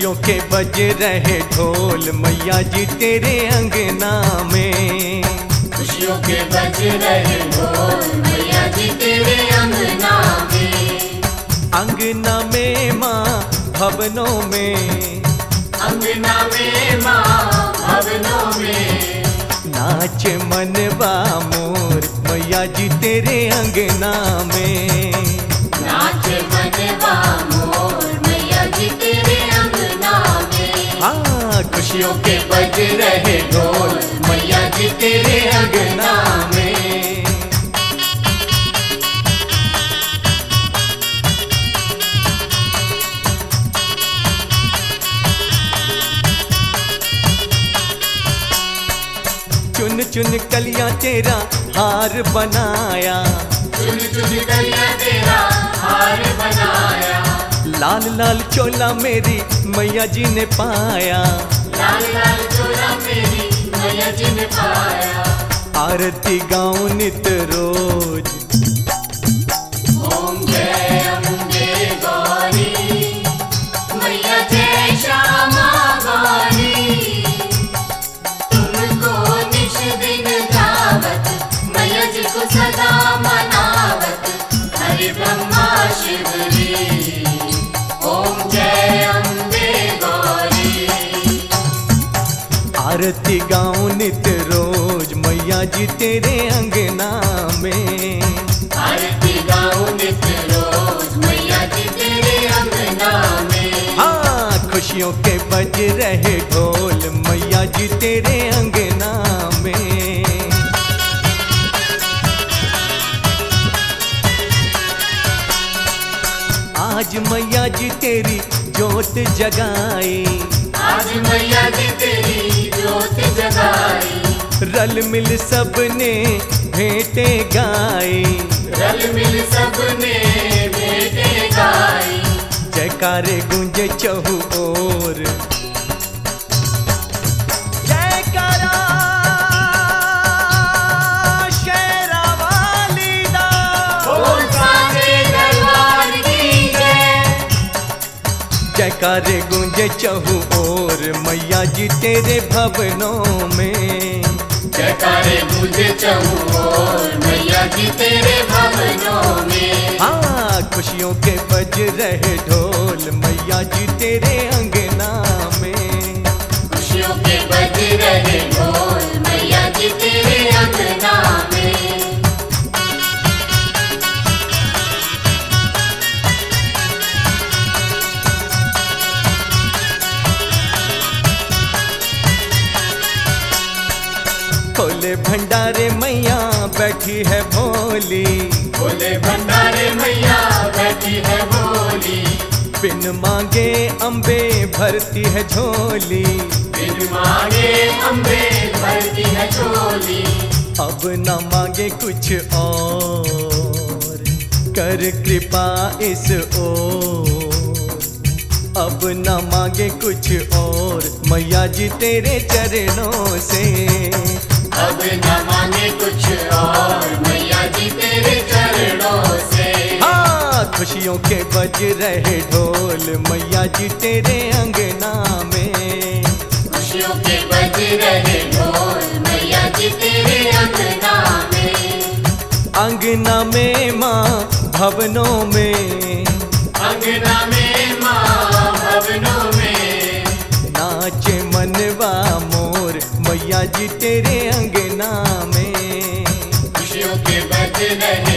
खुशियों के बज रहे ढोल मैया जी तेरे अंगना में। खुशियों के बज रहे ढोल मैया जी तेरे अंगना में। अंगना में माँ भवनों में, अंगना में माँ भवनों में। नाचे मनवा मोर मैया जी तेरे अंगना में। नाचे मनवा मोर मैया जी तेरे अंगना में। हाँ खुशियों के बज रहे ढोल मैया जी तेरे अंगना में। चुन चुन कलियां तेरा हार बनाया, चुन चुन कलियां तेरा हार बनाया। लाल लाल चोला मेरी मैया जी ने पाया, लाल लाल चोला मेरी मैया जी ने पाया। आरती गाऊं नित रोज, ओम जय अम्बे गौरी मैया जय श्यामा गौरी। तुमको निश दिन गावत मैया जी को सदा मनावत हरि ब्रह्मा शिवरी। ओम जय अम्बे गौरी। आरती गाऊं नित रोज मैया जी तेरे अंगना में। आरती गाऊं नित रोज मैया जी तेरे अंगना में। हाँ खुशियों के बज रहे ढोल मैया जी तेरे अंगना में। आज मैया जी तेरी जोत जगाई, आज मैया जी तेरी जोत जगाई। रल मिल सबने भेंटे गाई, रल मिल सबने भेंटे गाई। जयकारे गूंजे चहु ओर, जयकारा शेरा वाली दा। बोल सारे दरबार की जय। जयकारे गूंजे चहु ओर मैया जी तेरे भवनों में। जयकारे गूंजे चहु ओर मैया जी तेरे भवनों में। हाँ खुशियों के बज रहे ढोल मैया जी तेरे अंगना में। खुशियों के बज रहे ढोल मैया जी तेरे अंगना में। खोले भंडारे मैया बैठी है भोली, भोले भंडारे मैया बैठी है भोली। बिन मांगे अम्बे भरती है झोली, बिन मांगे अम्बे भरती है झोली। अब न मांगे कुछ और कर कृपा इस ओर। अब न मांगे कुछ और मैया जी तेरे चरणों से। अब न मांगे कुछ और मैया जी तेरे चरणों से। हाँ खुशियों के बज रहे ढोल मैया जी तेरे अंगना में। खुशियों के बज रहे ढोल मैया जी तेरे अंगना में। अंगना में माँ भवनों में, अंगना में माँ भवनों में। नाचे मनवा मोर मैया जी तेरे अंगना में। खुशियों के बज रहे